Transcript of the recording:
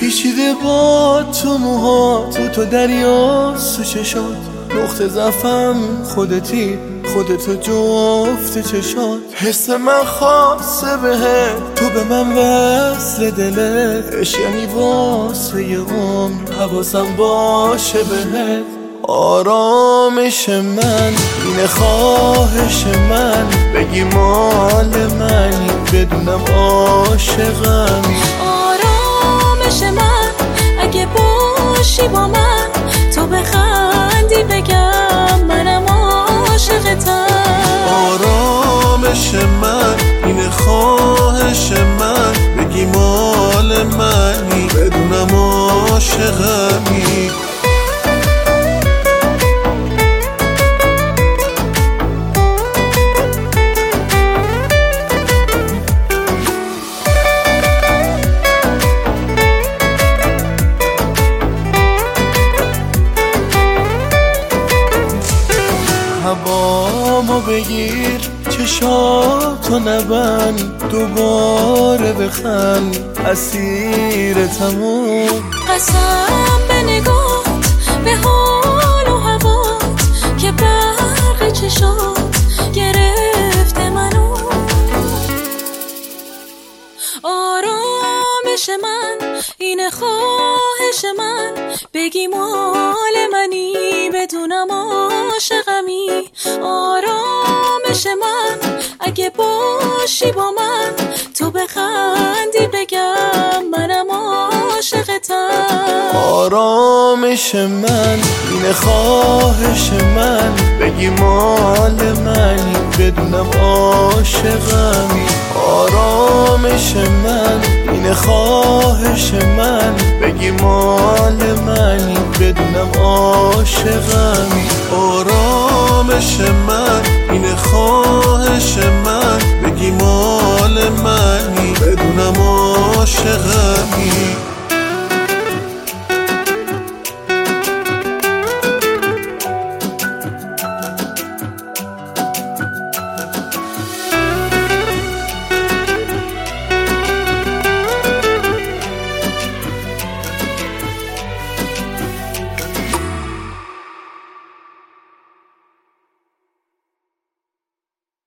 پیچیده با تو موها تو دریا تو چشات نقطه ضعفم خودتی خودتو جفت چشات حس من خاصه بهت تو به من وصل دلت عشق یعنی واسه یه عمر حواسم باشه بهت آرامش من اینه خواهش من بگی مال منی بدونم عاشقمی آرامش من اگه باشی با من تو بخندی بگم منم عاشقتم آرامش من اینه خواهش من بگی مال منی بدونم عاشقمی هوامو بگیر چشاتو نبند دوباره بخند اسیرتمو قسم به نگات به حال و هوات که برق چشات گرفته منو آرامش من اینه خواهش من بگی مال منی بدونم عاشقمی آرامش من اگه باشی با من تو بخندی بگم منم عاشقتم آرامش من اینه خواهش من بگی مال منی بدونم عاشقمی آرامش من اینه خواهش من بگی مال منی بدونم عاشقمی آرامش من اینه خواهش من بگی مال منی بدونم عاشقمی